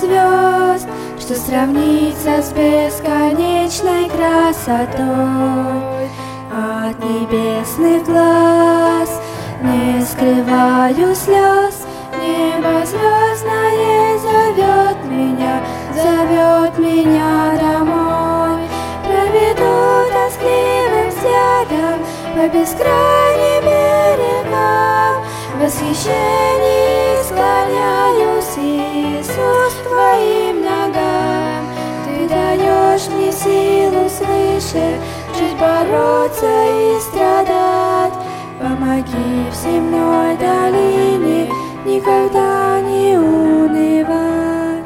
звезд, что сравнится с бесконечной красотой. От небесных глаз не скрываю слез, небо звездное зовет меня домой. Проведу тоскливым взглядом по бескрайним берегам, в восхищении склоняюсь, Иисус, к Твоим ногам. Ты даешь мне силу свыше жить, бороться и страдать. Помоги в земной долине никогда не унывать.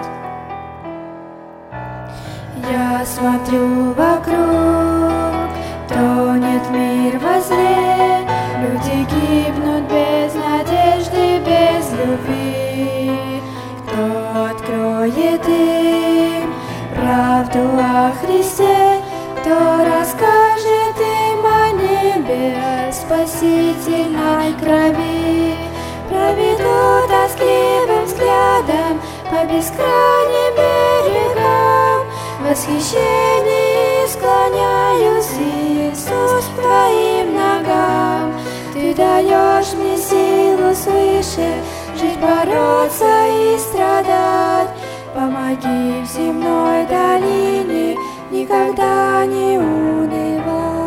Я смотрю вокруг, тонет мир во зле, люди гибнут без надежды, без любви. Кто откроет им правду о Христе, кто расскажет им о небе, о спасительной крови? Проведу тоскливым взглядом по бескрайним берегам, в восхищении склоняюсь, Иисус, к Твоим ногам. Ты даешь мне силу свыше жить, бороться и страдать. Помоги в земной долине никогда не унывать.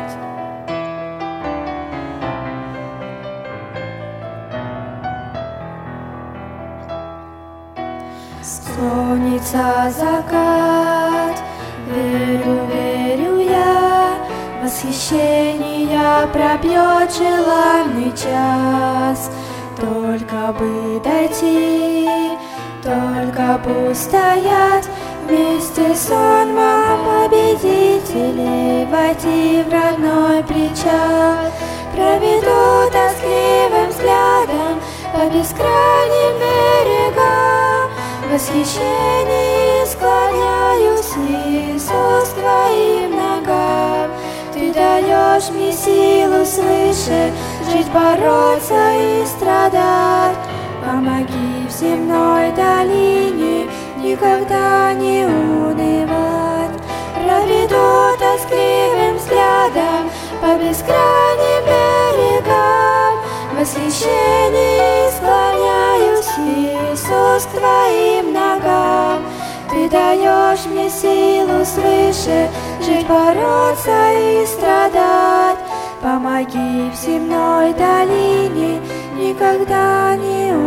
Склонится закат, верю я, восхищение пробьет желанный час. Только бы дойти, только бы устоять, вместе с сонмом победителей войти в родной причал. Проведу тоскливым взглядом по бескрайним берегам, в восхищении склоняюсь, Иисус, к Твоим ногам. Ты даешь мне силу свыше жить, бороться и страдать. Помоги в земной долине никогда не унывать. Проведу тоскливым взглядом по бескрайним берегам, в восхищении склоняюсь, Иисус, к Твоим ногам. Ты даешь мне силу свыше жить, бороться и страдать. Помоги в земной долине никогда не